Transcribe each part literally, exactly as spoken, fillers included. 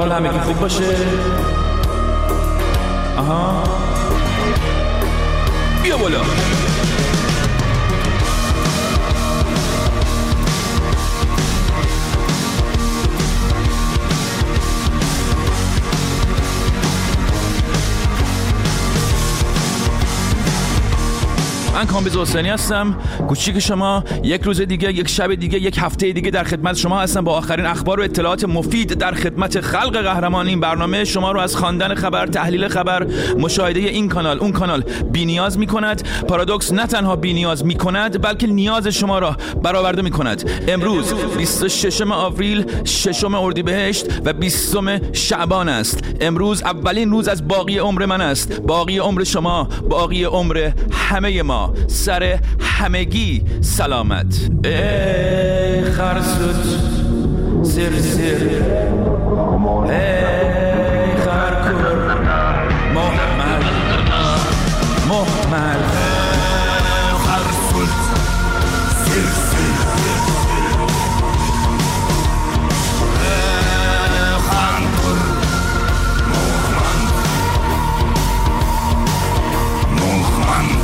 حال همگی خوب باشه. آها بیا بالا. من کامبیز حسینی هستم، کوچیک شما. یک روز دیگه، یک شب دیگه، یک هفته دیگه در خدمت شما هستم با آخرین اخبار و اطلاعات مفید در خدمت خلق قهرمان. این برنامه شما رو از خواندن خبر، تحلیل خبر، مشاهده این کانال اون کانال بی‌نیاز می‌کند. پارادوکس نه تنها بی‌نیاز می‌کند بلکه نیاز شما را برآورده می‌کند. امروز بیست و ششم آوریل، ششم اردیبهشت و بیستم شعبان است. امروز اولین روز از باقی عمر من است، باقی عمر شما، باقی عمر همه ما. سر همگی سلامت. ای خرسوت سر سر، ای خرکور محمل محمل، خرسوت سر سر، خرکور محمل محمل.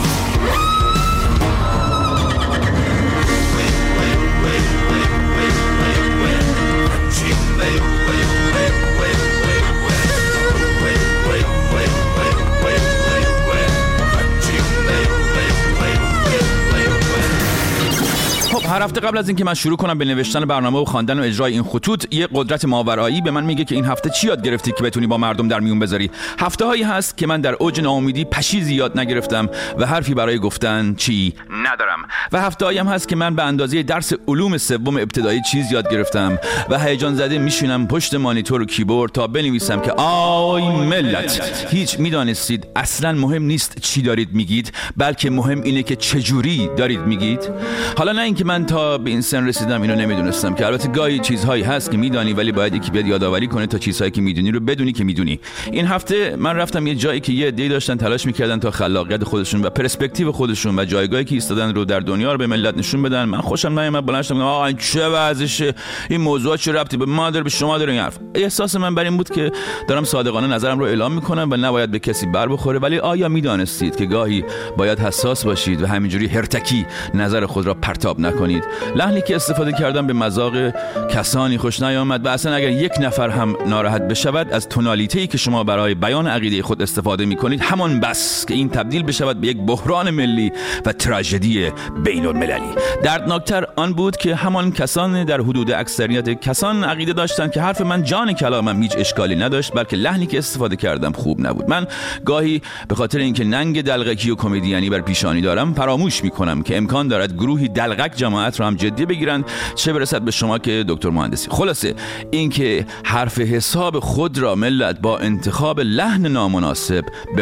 هر هفته قبل از اینکه من شروع کنم به نوشتن برنامه و خواندن و اجرای این خطوط، یه قدرت ماورایی به من میگه که این هفته چی یاد گرفتی که بتونی با مردم در میون بذاری. هفته هایی هست که من در اوج ناامیدی پشیزی یاد نگرفتم و حرفی برای گفتن چی ندارم، و هفته هایی هم هست که من به اندازه درس علوم سوم ابتدایی چیز یاد گرفتم و هیجان زده میشینم پشت مانیتور و کیبورد تا بنویسم که آی ملت، هیچ میدانستید اصلا مهم نیست چی دارید میگید، بلکه مهم اینه که چجوری دارید میگید. حالا نه اینکه من تا به این سن رسیدم اینو نمیدونستم، که البته گاهی چیزهایی هست که میدانی ولی باید یکی بیاد یادآوری کنه تا چیزهایی که میدونی رو بدونی که میدونی. این هفته من رفتم یه جایی که یه عده‌ای داشتن تلاش میکردن تا خلاقیت خودشون و پرسپکتیو خودشون و جایگاهی که ایستادن رو در دنیا رو به ملت نشون بدن. من خوشم نیامد، بلند شدم آقا این چه وضعشه، این موضوع چه ربطی به ما داره، به شما داره این حرف. احساس من بر این بود که دارم صادقانه نظرم رو اعلام میکنم و نباید به کسی بر بخوره، ولی آیا میدانستید که گاهی باید حساس باشید و همینجوری هرتکی نظر خود را پرتاب نکنید؟ لحنی که استفاده کردم به مذاق کسانی خوش نیامد و اصلا اگر یک نفر هم ناراحت بشود از تونالیته‌ای که شما برای بیان عقیده خود استفاده می‌کنید، همان بس که این تبدیل بشود به یک بحران ملی و تراژدی بین‌المللی. دردناکتر آن بود که همان کسان در حدود اکثریت کسان عقیده داشتند که حرف من جان کلامم هیچ اشکالی نداشت، بلکه لحنی که استفاده کردم خوب نبود. من گاهی به خاطر اینکه ننگ دلغکی و کمدیانی بر پیشانی دارم فراموش می‌کنم که امکان دارد گروهی دلغک جماعت را هم جدی بگیرند، چه برسد به شما که دکتر مهندسی. خلاصه اینکه حرف حساب خود را ملت با انتخاب لحن نامناسب به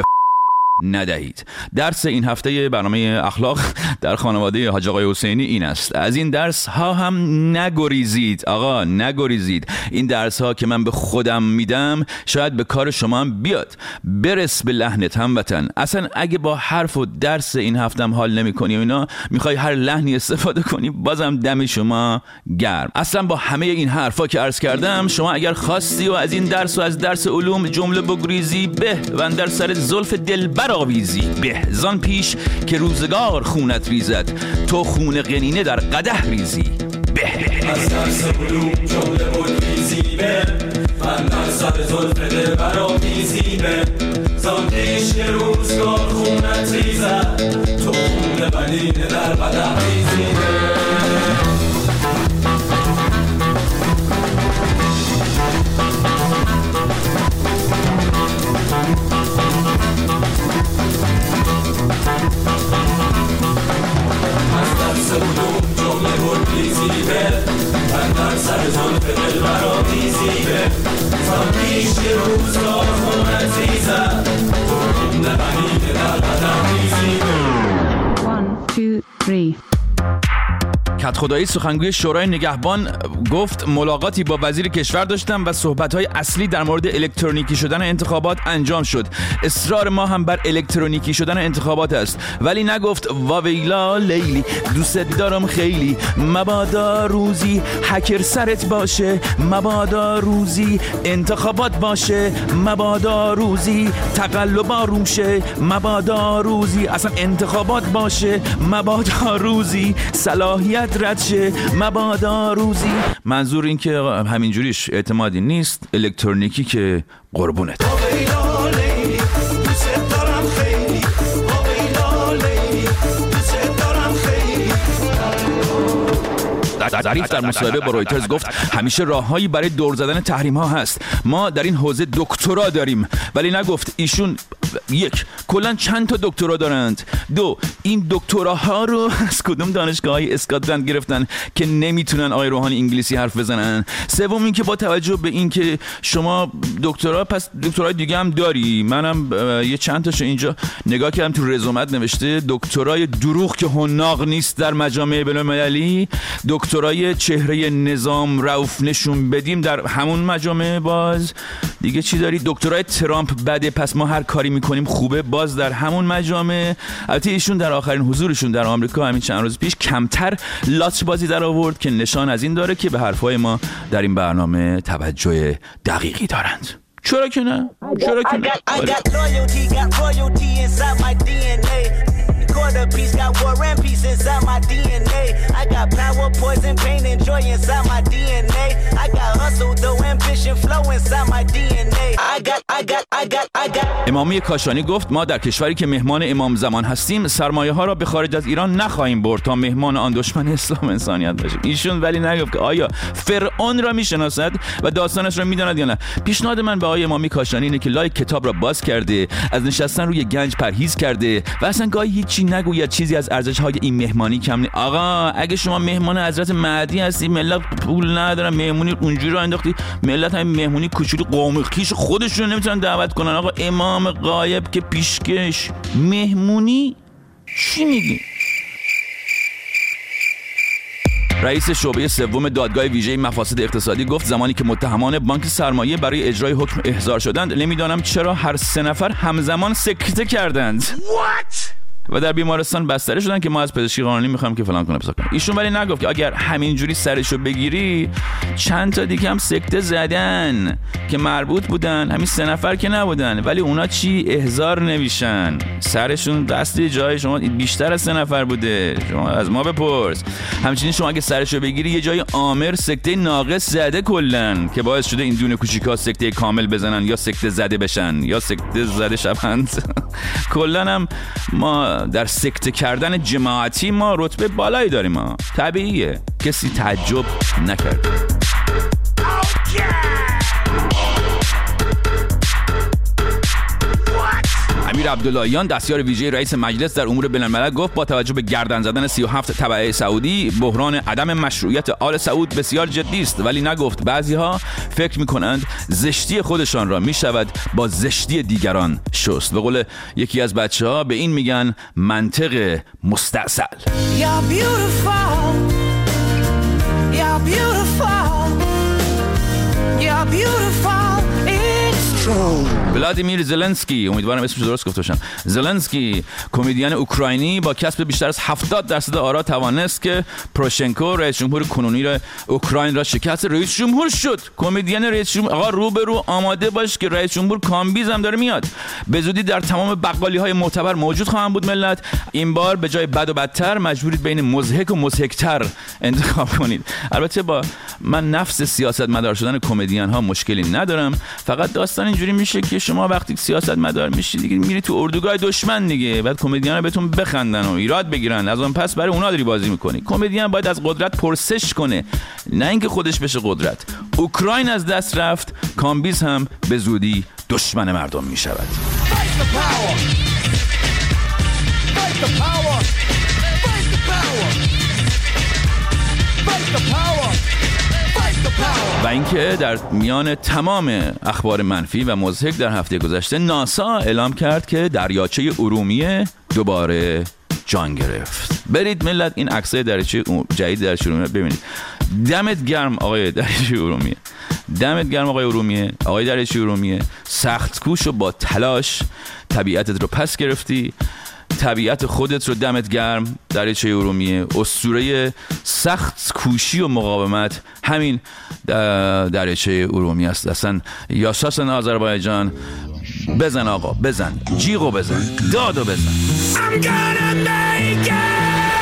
ندهید. درس این هفته برنامه اخلاق در خانواده حاج آقای حسینی این است: از این درس ها هم نگریزید. آقا نگریزید. این درس ها که من به خودم میدم شاید به کار شما هم بیاد. برس به لحنت هموطن. اصلا اگه با حرف و درس این هفته هم حال نمی کنی و اینا میخوای هر لحنی استفاده کنی، بازم دم شما گرم. اصلا با همه این حرفا که عرض کردم، شما اگر خواستی و از این درس و از درس علوم جمله بگریزی به و در سر زلف دلبر آویزی به، زان پیش که روزگار خونت ریزد تو خون قنینه در قدح ریزی به. از درس علوم جمله بگریزی به، من در سر زلف دلبر آویزی به، زان پیش که روزگار خونت ریزد تو خون قنینه در قدح ریزی به. من در سر زلف دلبر آویزی به، زان پیش که روزگار خونت ریزد تو خون قنینه در قدح ریزی به. One, two, three. کدخدایی سخنگوی شورای نگهبان گفت ملاقاتی با وزیر کشور داشتم و صحبت‌های اصلی در مورد الکترونیکی شدن انتخابات انجام شد. اصرار ما هم بر الکترونیکی شدن انتخابات است، ولی نگفت واویلا لیلی دوست دارم خیلی، مبادا روزی هکر سرت باشه، مبادا روزی انتخابات باشه، مبادا روزی تقلبا روشه، مبادا روزی اصلا انتخابات باشه، مبادا روزی صلاحیت رد شه، مبادا روزی. منظور این که همینجوریش اعتمادی نیست، الکترونیکی که قربونت. ظریف در مصاحبه با رویترز گفت همیشه راههایی برای دور زدن تحریم ها هست. ما در این حوزه دکترا داریم، ولی نگفت ایشون یک کلا چند تا دکترا دارند، دو این دکتراها رو از کدوم دانشگاه‌های اسکاتلند گرفتن که نمیتونن آقای روحانی انگلیسی حرف بزنن، سوم این که با توجه به این که شما دکترا پس دکترای دیگه هم داری، منم یه چند تاشو اینجا نگاه کردم تو رزومت نوشته دکترای دروغ که حناق نیست در مجامع بین‌المللی، دکترای چهره نظام رؤوف نشون بدیم در همون مجامع، باز دیگه چی داری؟ دکترای ترامپ بده پس ما هر کاری میکنیم خوبه، باز در همون مجامع. البته ایشون در آخرین حضورشون در آمریکا همین چند روز پیش کمتر لاچ بازی در آورد که نشان از این داره که به حرفای ما در این برنامه توجه دقیقی دارند. چرا که نه؟ چرا که نه؟ Quarter piece got war and peace inside my D N A. I got power, poison, pain, and joy inside my D N A. I got hustle, though ambition, flow inside my D N A. I got, I got, I got, I got. امامی کاشانی گفت ما در کشوری که مهمان امام زمان هستیم سرمایه ها را به خارج از ایران نخواهیم برد تا مهمان آن دشمن اسلام انسانیت باشیم. ایشون ولی نگفت که آیا فرعون را میشناسد و داستانش را میداند یا نه. پیشنهاد من به آقای امامی کاشانی اینه که لای کتاب را باز کرده، از نشستن روی گنج پرهیز کرده و اصلا گاهی هیچی نگوید چیزی از ارزش‌های این مهمانی کم نی. آقا اگه شما مهمان حضرت مهدی هستی، ملت پول ندارن، مهمونی اونجوری رو انداختی، ملت همین مهمونی کوچولو قوم خویش خودشون نمیتونن دعوت کنن. آقا امام غایب که پیشکش، مهمونی چی میگی؟ رئیس شعبه سوم دادگاه ویژه مفاسد اقتصادی گفت زمانی که متهمان بانک سرمایه برای اجرای حکم احضار شدند، نمیدانم چرا هر سه نفر همزمان سکته کردند. What؟ و در بیمارستان بستری شدن که ما از پزشکی قانونی میخوایم که فلان کنه پسا کنه. ایشون ولی نگفت که اگر همینجوری سرشو بگیری چند تا دیگه هم سکته زدن که مربوط بودن، همین سه نفر که نبودن، ولی اونا چی احضار نمیشن، سرشون دستی جای شما بیشتر از سه نفر بوده، شما از ما بپرس. همچنین شما اگه سرشو بگیری یه جای آمر سکته ناقص زده کلن که باعث شده این دونه کوچیکا سکته کامل بزنن یا سکته زده بشن یا سکته زده شوند. کلن هم ما در سکته کردن جماعتی ما رتبه بالایی داریم. ما طبیعیه، کسی تعجب نکرد. امیر عبداللهیان دستیار ویژه رئیس مجلس در امور بین‌الملل گفت با توجه به گردن زدن سی و هفت تبعه سعودی بحران عدم مشروعیت آل سعود بسیار جدی است، ولی نگفت بعضی‌ها فکر می‌کنند زشتی خودشان را می‌شود با زشتی دیگران شست. به قول یکی از بچه‌ها به این میگن منطق مستعسل. ولادیمیر زلنسکی، امیدوارم اسمش درست گفته باشم، زلنسکی کمدین اوکراینی با کسب بیشتر از هفتاد درصد آرا توانست که پروشنکو رئیس جمهور کنونی را اوکراین را شکست رئیس جمهور شد. کمدین رئیس جمهور، آقا رو به رو آماده باش که رئیس جمهور کامبیز هم داره میاد. به زودی در تمام بقالی‌های معتبر موجود خواهم بود ملت. این بار به جای بد و بدتر مجبورید بین مضحک و مضحک‌تر انتخاب کنید. البته با من نفس سیاستمدار شدن کمدین ها مشکلی ندارم، فقط داستان اینجوری میشه که شما وقتی سیاستمدار میشی دیگه میری تو اردوگاه دشمن دیگه، بعد کمدینا بهتون بخندن و ایراد بگیرن، از اون پس برای اونا داری بازی میکنی. کمدین باید از قدرت پرسش کنه، نه اینکه خودش بشه قدرت. اوکراین از دست رفت، کامبیز هم به زودی دشمن مردم میشود. و اینکه در میان تمام اخبار منفی و مضحک در هفته گذشته ناسا اعلام کرد که دریاچه ارومیه دوباره جان گرفت. برید ملت این عکسای دریچه جدید دریچه ارومیه ببینید. دمت گرم آقای دریچه ارومیه، دمت گرم آقای ارومیه، آقای دریچه ارومیه، سخت کوش و با تلاش طبیعتت رو پس گرفتی، طبیعت خودت رو دمت گرم دریچه ارومیه. اسطوره سخت کوشی و مقاومت همین دریچه ارومیه است. اصلا یاشاسن آذربایجان، بزن آقا، بزن جیغو، بزن دادو، بزن. I'm gonna make it.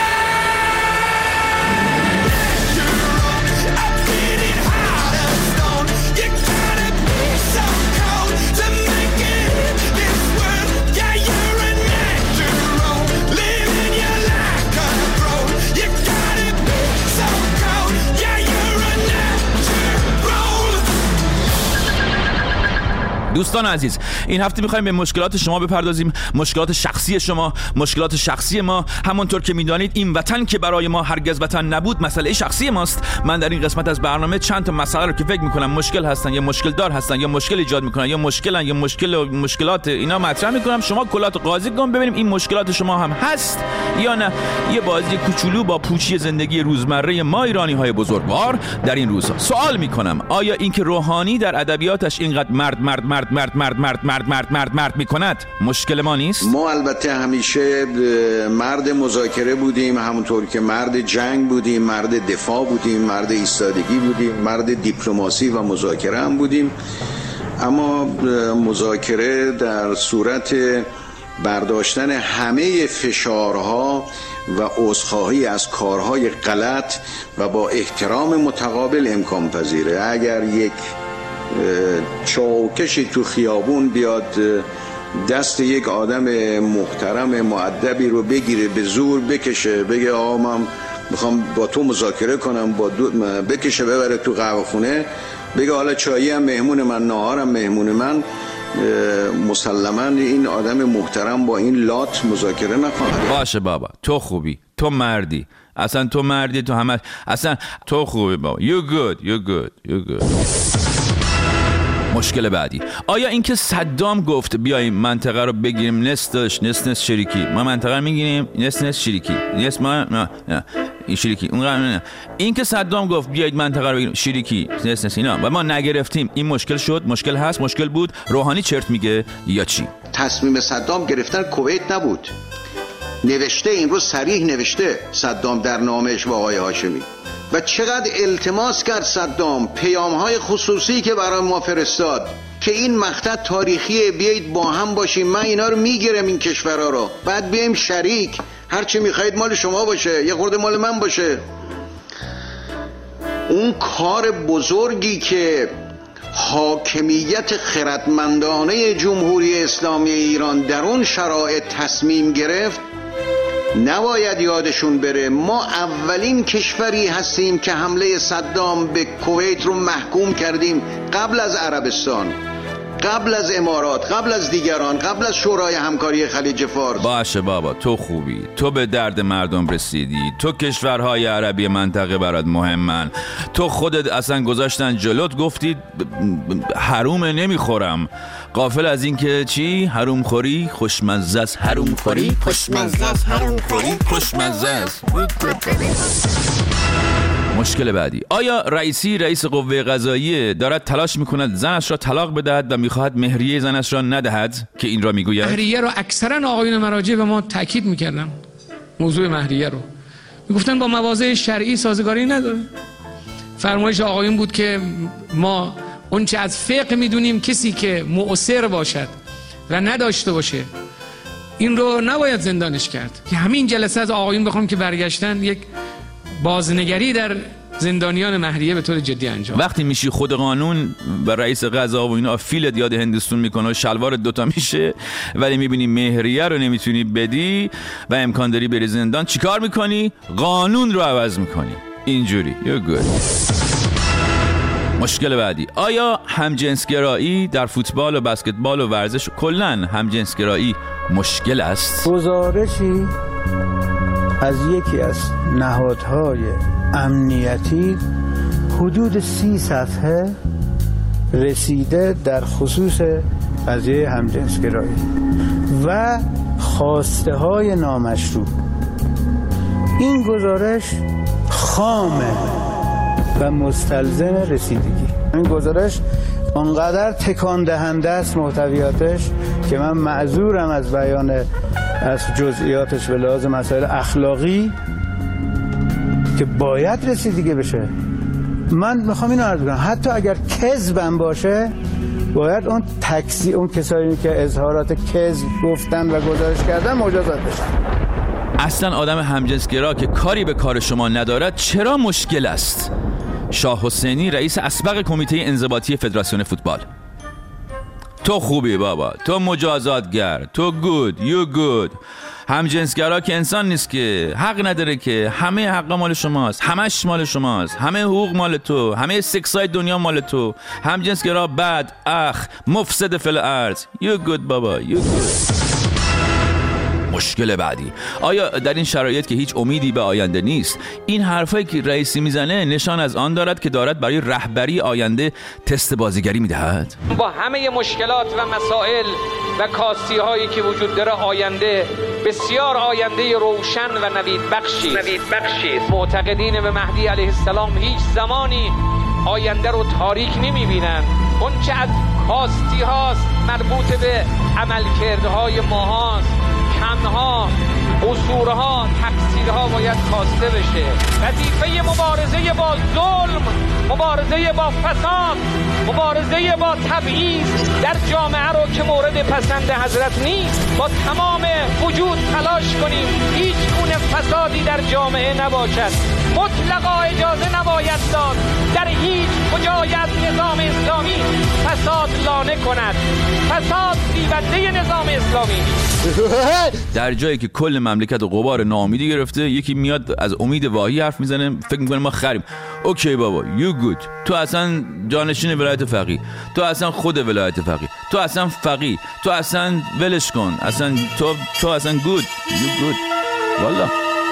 دوستان عزیز، این هفته می‌خوایم به مشکلات شما بپردازیم، مشکلات شخصی شما، مشکلات شخصی ما. همونطور که می‌دانید این وطن که برای ما هرگز وطن نبود مسئله شخصی ماست. من در این قسمت از برنامه چند تا مسئله رو که فکر می‌کنم مشکل هستن یا مشکل دار هستن یا مشکل ایجاد می‌کنن یا مشکلن یا مشکل و مشکلات اینا مطرح می‌کنم. شما کلات قاضی کن ببینیم این مشکلات شما هم هست یا نه. یه بازی کوچولو با پوچی زندگی روزمره ما ایرانی‌های بزرگوار در این روزها. سوال می‌کنم آیا اینکه روحانی در ادبیاتش اینقدر مرد مرد مرد مرد مرد مرد مرد مرد مرد مرد میکند مشکل ما نیست؟ ما البته همیشه مرد مذاکره بودیم، همونطور که مرد جنگ بودیم، مرد دفاع بودیم، مرد ایستادگی بودیم، مرد دیپلماسی و مذاکره هم بودیم. اما مذاکره در صورت برداشتن همه فشارها و عذرخواهی از کارهای غلط و با احترام متقابل امکان پذیره. اگر یک چاوکشی تو خیابون بیاد دست یک آدم محترم مؤدبی رو بگیره به زور بکشه، بگه آقا من میخوام با تو مذاکره کنم، با دو بکشه ببره تو قهوه خونه، بگه حالا چایی هم مهمون من، ناهارم مهمون من، مسلماً این آدم محترم با این لات مذاکره نخواهد. باشه بابا، تو خوبی، تو مردی، اصلا تو مردی، تو همه، اصلا تو خوبی بابا. You good, you good, you good. مشکل بعدی، آیا اینکه صدام گفت بیاییم منطقه رو بگیریم نصف داشت نصف نصف شریکی، ما منطقه رو میگیریم نصف نصف شریکی، نصف ما نه نه این شریکی اون نه، اینکه صدام گفت بیایید منطقه رو بگیریم شریکی نصف نصف اینا و ما نگرفتیم، این مشکل شد؟ مشکل هست؟ مشکل بود؟ روحانی چرت میگه یا چی؟ تصمیم صدام گرفتن کویت نبود، نوشته این رو صریح نوشته صدام در نامش با آقای هاشمی و چقدر التماس کرد صدام، پیام‌های خصوصی که برای ما فرستاد که این مقطع تاریخیه، بیایید با هم باشیم، من اینا رو میگیرم این کشورها رو، بعد بیایم شریک، هر چی میخواید مال شما باشه، یه خورده مال من باشه. اون کار بزرگی که حاکمیت خردمندانه جمهوری اسلامی ایران در اون شرایط تصمیم گرفت نباید یادشون بره. ما اولین کشوری هستیم که حمله صدام به کویت رو محکوم کردیم، قبل از عربستان، قبل از امارات، قبل از دیگران، قبل از شورای همکاری خلیج فارس. باشه بابا، تو خوبی، تو به درد مردم رسیدی، تو کشورهای عربی منطقه برات مهمن، تو خودت اصلا گذاشتن جلوت گفتی حرومه نمیخورم، غافل از این که چی؟ حروم خوری خوشمزه است، حروم خوری خوشمزه است، حروم خوری خوشمزه است. مشکل بعدی، آیا رئیسی رئیس قوه قضاییه دارد تلاش میکند زنش را طلاق بدهد و میخواهد مهریه زنش را ندهد که این را میگوید؟ مهریه رو اکثرا آقایون مراجع به ما تاکید میکردن، موضوع مهریه رو میگفتن با مواضع شرعی سازگاری نداره. فرمایش آقایون بود که ما اون چه از فقه میدونیم کسی که مؤثر باشد و نداشته باشه این رو نباید زندانش کرد. که همین جلسه از آقایون بخوام که برگشتن یک بازنگری در زندانیان مهریه به طور جدی انجام. وقتی میشی خود قانون و رئیس قضا و اینا فیلت یاد هندستون میکنه و شلوارت دوتا میشه، ولی میبینی مهریه رو نمیتونی بدی و امکان داری بری زندان، چیکار میکنی؟ قانون رو عوض میکنی. اینجوری You're good. مشکل بعدی، آیا همجنسگرایی در فوتبال و بسکتبال و ورزش کلاً همجنسگرایی مشکل است؟ گزارشی از یکی از نهادهای امنیتی حدود سی صفحه رسیده در خصوص قضیه همجنسگرایی و خواسته های نامشروع این گزارش خامه و مستلزم رسیدگی. این گزارش انقدر تکان دهنده است محتویاتش که من معذورم از بیان از جزئیاتش به لحاظ مسائل اخلاقی که باید رسیدگی بشه. من میخوام اینو عرض کنم حتی اگر کذبم باشه باید اون تکسی اون کسایی که اظهارات کذب گفتن و گزارش کردن مجازات بشن. اصلا آدم همجنسگرا که کاری به کار شما ندارد چرا مشکل است؟ شاه حسینی رئیس اسبق کمیته انضباطی فدراسیون فوتبال. تو خوبی بابا، تو مجازاتگر، تو گود، یو گود. همجنسگرا که انسان نیست که، حق نداره که. همه حق مال شماست، همش مال شماست، همه حقوق مال تو، همه سکسای دنیا مال تو. همجنسگرا بد، اخ، مفسد فی الارض. یو گود بابا، یو گود. مشکل بعدی، آیا در این شرایط که هیچ امیدی به آینده نیست، این حرفایی که رئیسی میزنه نشان از آن دارد که دارد برای رهبری آینده تست بازیگری میدهد؟ با همه مشکلات و مسائل و کاستی هایی که وجود داره آینده بسیار آینده روشن و نوید بخشی نوید بخشی معتقدین به مهدی علیه السلام هیچ زمانی آینده رو تاریک نمیبینن. اون چه از کاستی هاست مربوط به عملکردهای ما هاست، کمها، قصورها، تقصیرها باید کاسته بشه. وظیفه مبارزه با ظلم، مبارزه با فساد، مبارزه با تبعیض در جامعه رو که مورد پسند حضرت نیست با تمام وجود تلاش کنیم هیچ گونه فسادی در جامعه نباشد. مطلقا اجازه نباید داد در هیچ کجای از نظام اسلامی فساد لانه کند. فساد بی‌بنده نظام اسلامی. در جایی که کل مملکت و غبار ناامیدی گرفته، یکی میاد از امید واهی حرف میزنه، فکر میکنه ما خریم. اوکی بابا، یو گود. تو اصلا جانشین ولایت فقیه، تو اصلا خود ولایت فقیه، تو اصلا فقیه، تو اصلا ولش کن، اصلا تو تو اصلا گود، یو گود. والا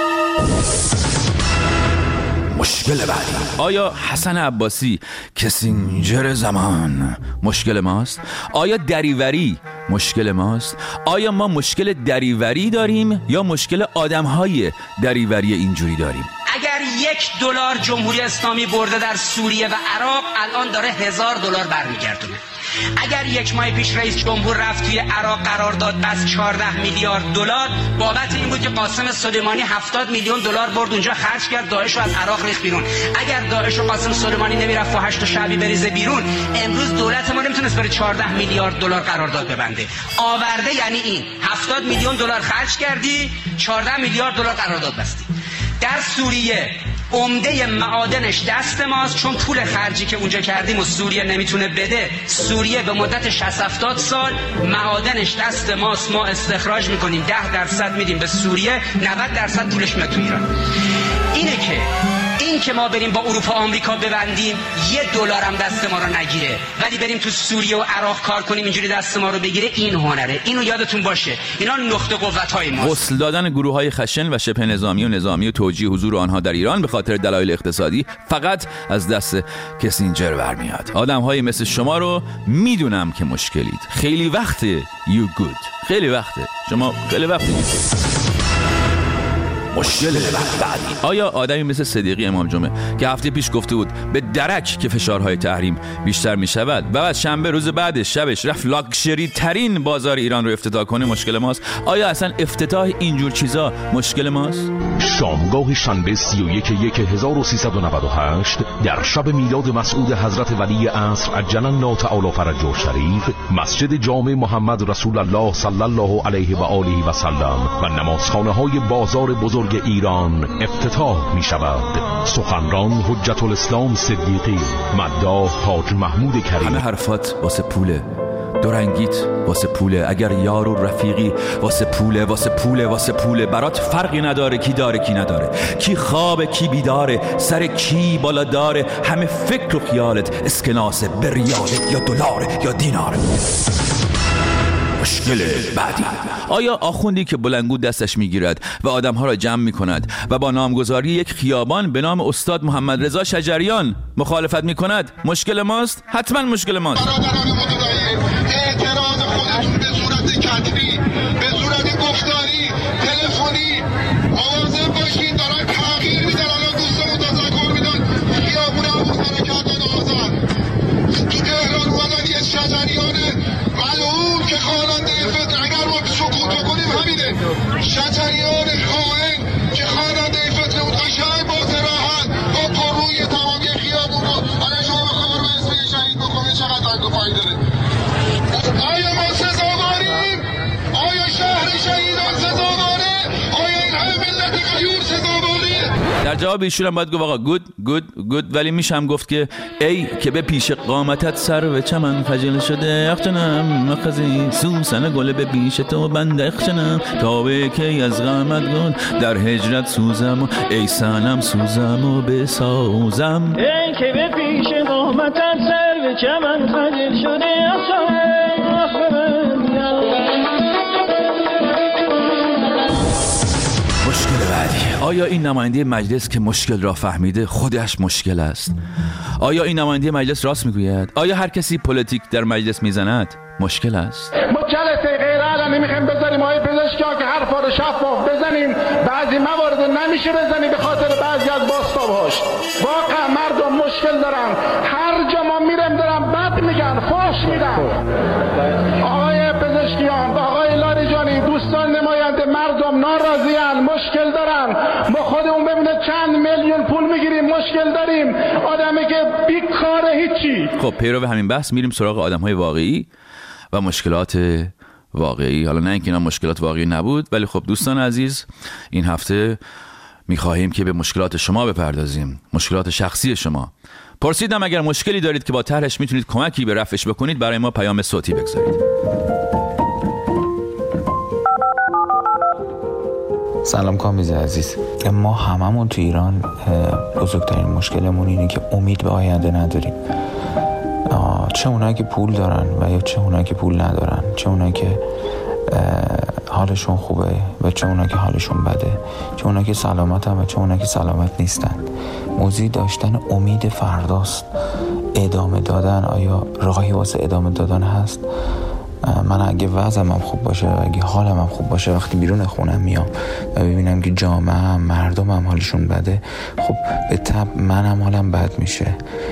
مشکل بعدی، آیا حسن عباسی کسینجر زمان مشکل ماست؟ آیا دریوری مشکل ماست؟ آیا ما مشکل دریوری داریم یا مشکل آدم‌های دریوری اینجوری داریم؟ اگر یک دلار جمهوری اسلامی برده در سوریه و عراق الان داره هزار دلار برمیگردونه. اگر یک ماه پیش رئیس جمهور رفت توی عراق قرار داد بس چهارده میلیارد دلار بابت این بود که قاسم سلیمانی هفتاد میلیون دلار برد اونجا خرج کرد داعش رو از عراق ریخت بیرون. اگر داعش و قاسم سلیمانی نمیرفت و هشت شعبی بریزه بیرون امروز دولت ما نمیتونست بره چهارده میلیارد دلار قرارداد ببنده. آورده یعنی این هفتاد میلیون دلار خرج کردی چهارده میلیارد دلار قرارداد بستی. در سوریه عمده معادنش دست ماست چون پول خرجی که اونجا کردیم و سوریه نمیتونه بده. سوریه به مدت شصت هفتاد سال معادنش دست ماست، ما استخراج میکنیم، ده درصد میدیم به سوریه، نود درصد پولش میاد تو ایران. اینه که این که ما بریم با اروپا آمریکا ببندیم یه دلار هم دست ما رو نگیره ولی بریم تو سوریه و عراق کار کنیم اینجوری دست ما رو بگیره، این هنره. اینو یادتون باشه، اینا نقطه قوت‌های ماست. وصل دادن گروه‌های خشن و شبه نظامی و نظامی و توجیه حضور آنها در ایران به خاطر دلایل اقتصادی فقط از دست کسینجر برمیاد. آدم‌های مثل شما رو میدونم که مشکلید. خیلی وقته یو گود. خیلی وقته. شما خیلی وقته. مشکل بعدی، آیا آدمی مثل صدیقی امام جمعه که هفته پیش گفته بود به درک که فشارهای تحریم بیشتر می شود و بعد شنبه روز بعدش شبش رفت لاکچری ترین بازار ایران رو افتتاح کنه مشکل ماست؟ آیا اصلا افتتاح اینجور چیزا مشکل ماست؟ شامگاه شنبه سی و یک یک هزار و سیصد و نود و هشت در شب میلاد مسعود حضرت ولی عصر عجل الله تعالی فرجه شریف، مسجد جامع محمد رسول الله صلی الله علیه و آله و سلم و نمازخانه های بازار بزرگ ایران افتتاح می شود. سخنران حجت الاسلام صدیقی، مداح حاج محمود کریم. همه حرفات واسه پوله، دورنگیت واسه پوله، اگر یار و رفیقی واسه پوله، واسه پوله، واسه پوله. برات فرقی نداره کی داره کی نداره، کی خوابه کی بیداره، سر کی بالا داره. همه فکر و خیالت اسکناسه به ریاله یا دلاره یا دیناره. مشکل بعدی، آیا آخوندی که بلنگو دستش میگیرد و آدمها را جمع میکند و با نامگذاری یک خیابان به نام استاد محمد رضا شجریان مخالفت میکند مشکل ماست؟ حتما مشکل ماست. اعتراض خودتون به صورت کتبی، به صورت گفتاری، تلفنی مواظب باشین. دارن شجریان خائن که خانواده فتنه بود قشنگ با صراحت با پروی تمامی خیابون رو آیا شما بخبر به اسم شهید بخواه چقدر رنگ و فایده داره؟ آیا ما سزاواریم؟ آیا شهر شهیدان سزاواره؟ آیا این همه ملت غیور سزاواره؟ در جواب ایشون هم باید گفت آقا گود گود گود، ولی میشه هم گفت که ای که به پیش قامتت سر و چمن خجل شده اخچنم مخزی سوسن گل به پیش تو بند اخچنم تا به کی از غمت گل در هجرت سوزم و ای سنم سوزم و بسازم. ای که به پیش قامتت سر و چمن خجل شده اخچنم مشکل بعدی، آیا این نماینده مجلس که مشکل را فهمیده خودش مشکل است؟ آیا این نماینده مجلس راست میگوید؟ آیا هر کسی پلیتیک در مجلس میزند مشکل است؟ ما جلسه غیر علنی میخوایم بذاریم آقای پزشکی ها که حرفا رو شفاف بزنیم، بعضی موارد نمیشه بزنیم به خاطر بعضی از باستابهاش. واقعا مردم مشکل دارن، هر جا ما میرم دارن بد میگن، فاش میدن. آقای پزشکیان، آقای لاریجانی، دوستان نماینده، مردم ناراضیان، مشکل دارن. ما خودمون ببینه چند میلیون پول میگیریم مشکل داریم. آدمی که بیکاره هیچی. خب پیرو همین بحث میریم سراغ آدم‌های واقعی و مشکلات واقعی. حالا نه اینکه اینا مشکلات واقعی نبود، ولی خب دوستان عزیز این هفته میخواهیم که به مشکلات شما بپردازیم، مشکلات شخصی شما. پرسیدم اگر مشکلی دارید که با طرحش میتونید کمکی به رفعش بکنید برای ما پیام صوتی بگذارید. سلام کامیز عزیز، ما هممون تو ایران بزرگترین مشکلمون اینه که امید به آینده نداریم. چه اونایی که پول دارن و یا چه اونایی که پول ندارن، چه اونایی که حالشون خوبه و چه اونایی که حالشون بده، چه اونایی که سلامتن و چه اونایی که سلامت نیستن. موضوع داشتن امید فرداست. ادامه دادن، آیا راهی واسه ادامه دادن هست؟ من اگه وضعم خوب باشه و اگه حالم خوب باشه، وقتی بیرون خونم میام و ببینم که جامعه هم مردم هم حالشون بده، خب به طب منم حالم بد میشه.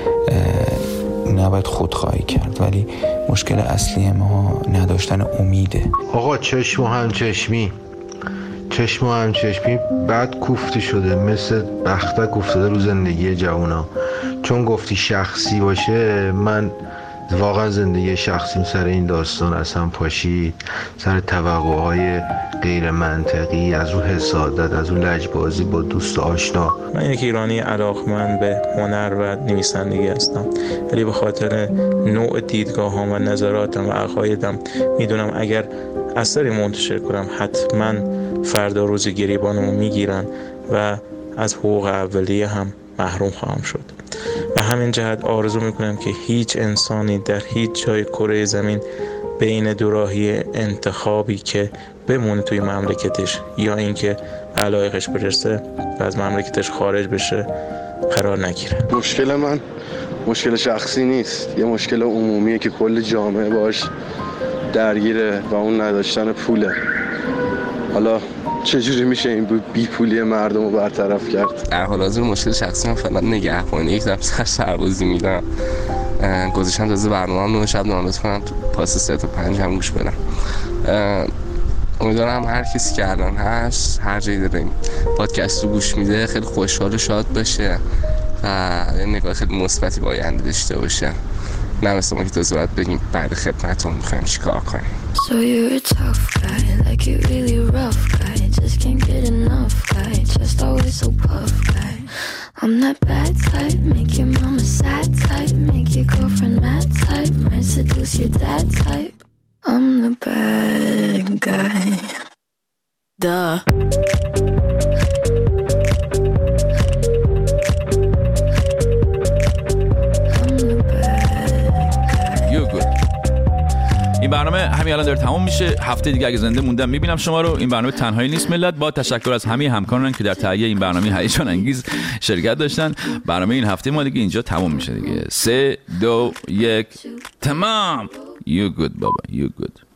نباید خودخواهی کرد، ولی مشکل اصلی ما نداشتن امیده. آقا چشم و همچشمی چشم و همچشمی بعد کوفتی شده، مثل بختک افتاده رو زندگی جوونا. چون گفتی شخصی باشه، من واقعا زندگی شخصیم سر این داستان اصلا پاشید، سر توقعهای غیر منطقی، از رو حسادت، از رو لجبازی با دوست آشنا. من یک ایرانی علاقمند به هنر و نویسندگی هستم، ولی به خاطر نوع دیدگاه‌هام و نظراتم و عقایدم میدونم اگر اثری منتشر کنم حتما فردا روز گریبانمو میگیرن و از حقوق اولیه هم محروم خواهم شد. و همین جهت آرزو میکنم که هیچ انسانی در هیچ جای کره زمین بین دو راهی انتخابی که بمونه توی مملکتش یا اینکه به علایقش برسه و از مملکتش خارج بشه قرار نگیره. مشکل من مشکل شخصی نیست، یه مشکل عمومیه که کل جامعه باش درگیره و اون نداشتن پوله. حالا چجوری میشه این بی پولی مردم رو برطرف کرد؟ در حال حاضر مشکل شخصی من فقط نگهبانی یک ضرب سر سربازی میدم. گذاشتم تازه برنامه‌ام رو شب نامه کنم تو پاس سه تا پنج هم گوش بدم. امیدوارم هر کسی که الان هست هر جایی داره این پادکست رو گوش میده خیلی خوشحال و شاد باشه و نگاه خیلی مثبتی با آینده داشته باشه. نه مثل ما که تازه باید بگیم بعد خدمتتون میخوایم چی کار کنیم. So you're a tough guy, like you really rough guy, just can't get enough guy, just always so puff guy. I'm that bad type, make your mama sad type, make your girlfriend mad type, might seduce your dad type. I'm the bad guy. Duh. این برنامه همین الان داره تموم میشه. هفته دیگه اگه زنده موندم میبینم شما رو. این برنامه تنهایی نیست ملت، با تشکر از همه همکاران که در تهیه این برنامه هیجان انگیز شرکت داشتن. برنامه این هفته ما دیگه اینجا تموم میشه دیگه. سه دو یک تمام. You good بابا, you good.